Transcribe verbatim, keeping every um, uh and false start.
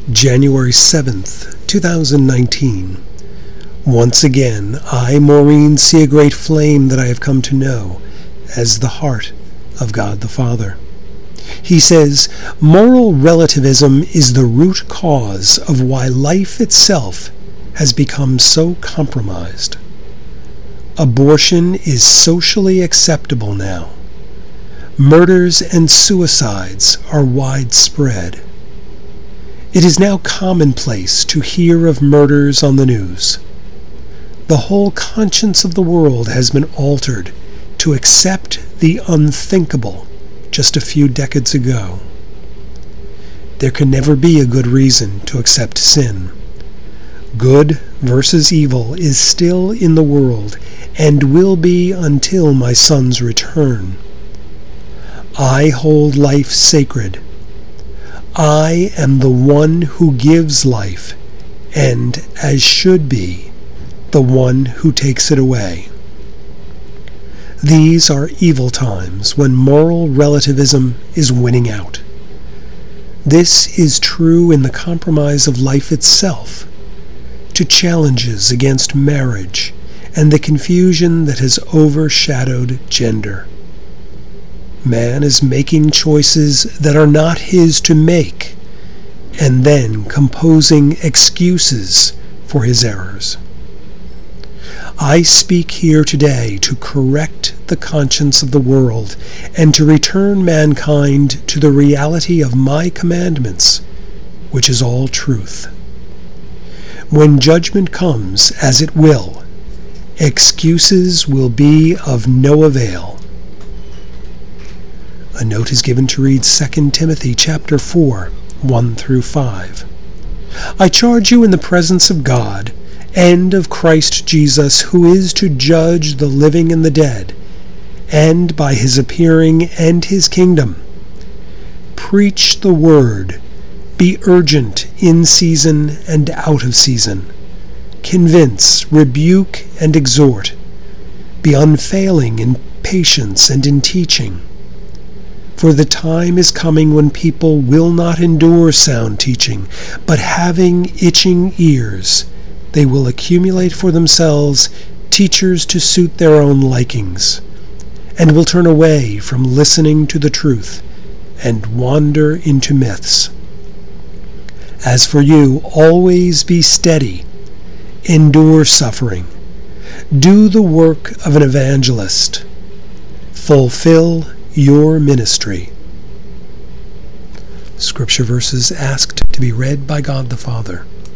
January seventh, two thousand nineteen. Once again, I, Maureen, see a great flame that I have come to know as the heart of God the Father. He says, moral relativism is the root cause of why life itself has become so compromised. Abortion is socially acceptable now. Murders and suicides are widespread. It is now commonplace to hear of murders on the news. The whole conscience of the world has been altered to accept the unthinkable just a few decades ago. There can never be a good reason to accept sin. Good versus evil is still in the world and will be until my Son's return. I hold life sacred. I am the one who gives life, and, as should be, the one who takes it away. These are evil times when moral relativism is winning out. This is true in the compromise of life itself, to challenges against marriage and the confusion that has overshadowed gender. Man is making choices that are not his to make, and then composing excuses for his errors. I speak here today to correct the conscience of the world and to return mankind to the reality of my commandments, which is all truth. When judgment comes, as it will, excuses will be of no avail. A note is given to read Second Timothy chapter four, one through five. I charge you in the presence of God and of Christ Jesus, who is to judge the living and the dead, and by his appearing and his kingdom. Preach the word. Be urgent in season and out of season. Convince, rebuke, and exhort. Be unfailing in patience and in teaching. For the time is coming when people will not endure sound teaching, but having itching ears, they will accumulate for themselves teachers to suit their own likings, and will turn away from listening to the truth and wander into myths. As for you, always be steady, endure suffering, do the work of an evangelist, fulfill your ministry. Scripture verses asked to be read by God the Father.